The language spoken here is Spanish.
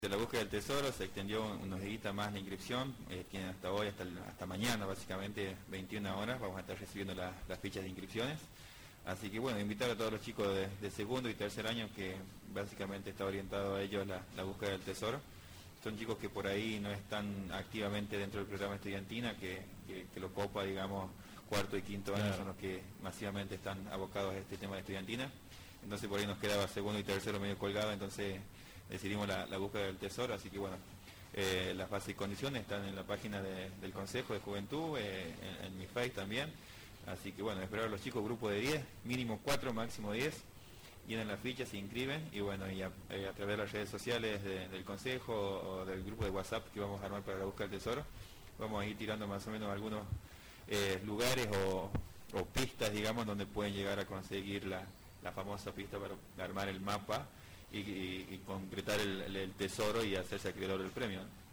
De la búsqueda del tesoro se extendió unos días más la inscripción, tienen hasta hoy, hasta mañana básicamente, 21 horas, vamos a estar recibiendo las fichas de inscripciones. Así que bueno, invitar a todos los chicos de segundo y tercer año que básicamente está orientado a ellos la búsqueda del tesoro. Son chicos que por ahí no están activamente dentro del programa estudiantina, que lo copa, digamos, cuarto y quinto año, son los que masivamente están abocados a este tema de estudiantina. Entonces por ahí nos quedaba segundo y tercero medio colgado, entonces decidimos la búsqueda del tesoro. Así que bueno, las bases y condiciones están en la página del Consejo de Juventud, en mi Face también. Así que bueno, esperar a los chicos, grupo de 10, mínimo 4, máximo 10, llenan la ficha, se inscriben y bueno, y a través de las redes sociales del Consejo o del grupo de WhatsApp que vamos a armar para la búsqueda del tesoro, vamos a ir tirando más o menos algunos lugares o pistas, digamos, donde pueden llegar a conseguir la famosa pista para armar el mapa y concretar el tesoro y hacerse acreedor del premio, ¿no?